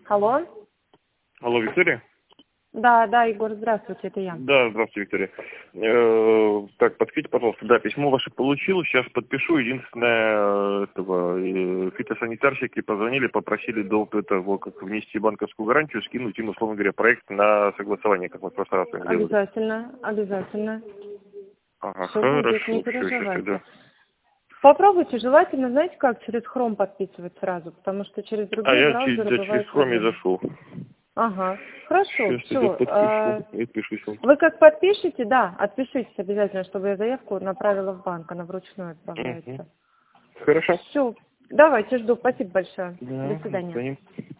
Алло? Алло, Виктория? Да, Егор, здравствуйте, это я. Да, здравствуйте, Виктория. Так, подскажите, пожалуйста, да, письмо ваше получил, сейчас подпишу. Единственное, фитосанитарщики позвонили, попросили до этого, как внести банковскую гарантию, скинуть им, условно говоря, проект на согласование, как мы в прошлый раз делали. Обязательно. Ага, Все будет, не хорошо, все, сейчас, переживайте. да. Попробуйте, желательно, знаете как, через Chrome подписывать сразу, потому что через другие Я браузеры через бывают Chrome проблемы. зашел. Ага, хорошо, Сейчас это все. подпишу и отпишусь вам. Вы как подпишете, да, отпишитесь обязательно, чтобы я заявку направила в банк, она вручную отправляется. Хорошо. Все, давайте, жду, спасибо большое. Да, До до свидания. свидания.